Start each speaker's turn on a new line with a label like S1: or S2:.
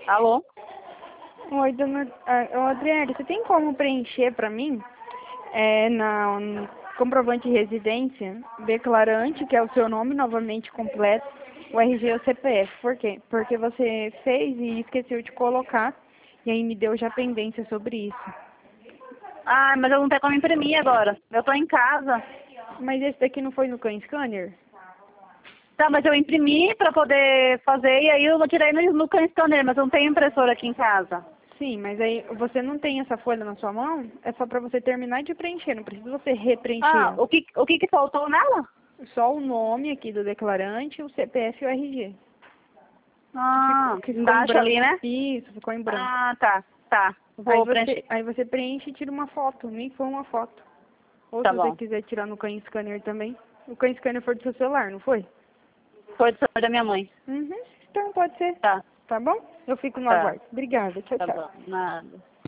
S1: Alô?
S2: Oi, dona Adriana, você tem como preencher para mim no comprovante de residência, declarante, que é o seu nome novamente completo, o RG e o CPF. Por quê? Porque você fez e esqueceu de colocar, e aí me deu já pendência sobre isso.
S1: Ah, mas eu não tenho como imprimir agora. Eu tô em casa.
S2: Mas esse daqui não foi no Can Scanner?
S1: Tá, mas eu imprimi pra poder fazer e aí eu tirei no Can Scanner, mas eu não tenho impressora aqui em casa.
S2: Sim, mas aí você não tem essa folha na sua mão? É só para você terminar de preencher, não precisa você
S1: Ah,
S2: repreencher.
S1: o que faltou nela?
S2: Só o nome aqui do declarante, o CPF e o RG.
S1: Ah,
S2: Que ficou em
S1: embaixo
S2: branco.
S1: ali, né?
S2: Isso, ficou em branco.
S1: Ah, tá, tá.
S2: Aí
S1: Vou
S2: você,
S1: preencher.
S2: aí você preenche e tira uma foto, nem foi uma foto. Ou
S1: Tá
S2: se você
S1: bom.
S2: quiser tirar no Can Scanner também. O Can Scanner foi do seu celular, não foi?
S1: Foi do celular da minha mãe.
S2: Uhum, então pode ser.
S1: Tá,
S2: Tá bom? Eu fico no
S1: tá,
S2: aguardo. Obrigada. Tchau,
S1: tá
S2: tchau.
S1: bom. Nada.